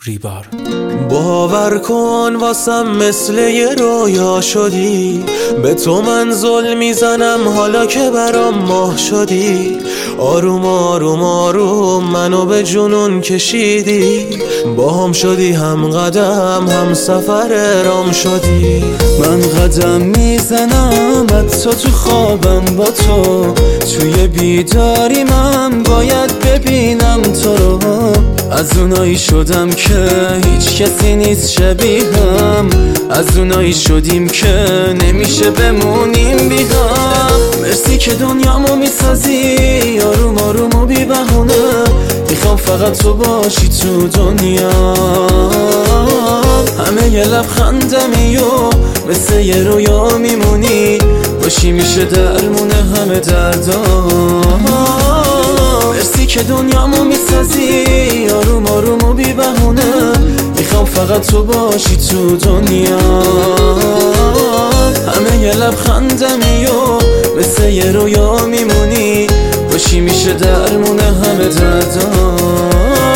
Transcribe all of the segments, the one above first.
ریبار. باور کن واسم مثل یه رویا شدی، به تو من زل میزنم حالا که برام ماه شدی. آروم آروم آروم منو به جنون کشیدی، با هم شدی هم قدم هم سفر رام شدی. من قدم میزنم حتی تو خوابم با تو، توی بیداری من باید ببینم تو رو. از اونایی شدم که هیچ کسی نیست شبیهم، از اونایی شدیم که نمیشه بمونیم بی هم. مرسی که دنیامو میسازی آروم آروم و بی بهونه، میخوام فقط تو باشی تو دنیا. همه یه لبخندمی و مثل یه رویا میمونی، باشی میشه درمونه همه دردام. مرسی که دنیامو میسازی آروم آروم و بی بهونه، میخوام فقط تو باشی تو دنیا. همه یه لبخندمی و مثل یه رویا میمونی، باشی میشه درمونه همه دردام.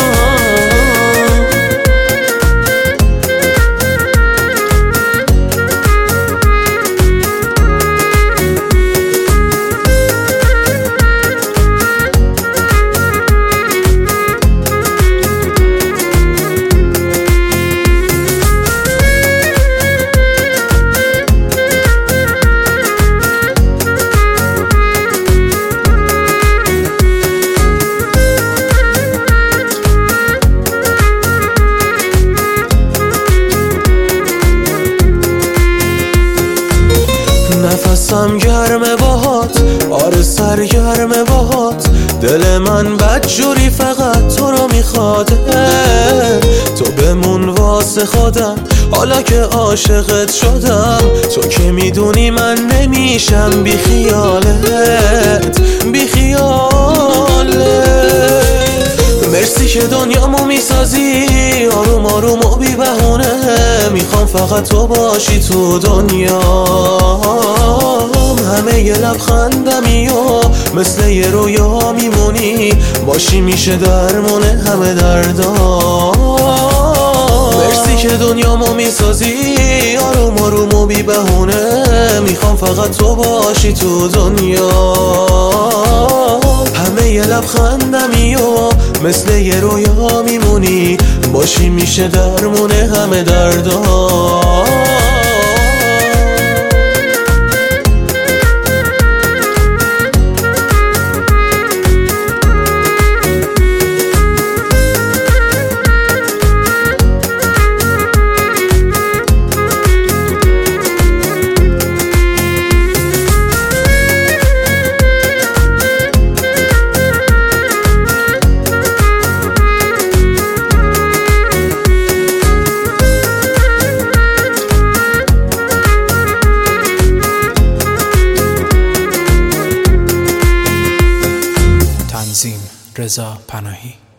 نفسم گرمه باهات، آره سرگرمه باهات، دل من بدجوری فقط تو رو میخواد. تو بمون واسه خودم حالا که عاشقت شدم، تو که میدونی من نمیشم بی خیالت بی خیالت. مرسی که دنیامو میسازی آروم آروم و بی بهونه، میخوام فقط تو باشی تو دنیا. همه یه لبخندمی و مثل یه رویا میمونی، باشی میشه درمونه همه دردام. مرسی که دنیامو میسازی آروم آروم و بی بهونه، میخوام فقط تو باشی تو دنیا. همه یه لبخندمی و مثل یه رویا میمونی، باشی میشه درمونه همه دردام. تنظیم رضا پناهی.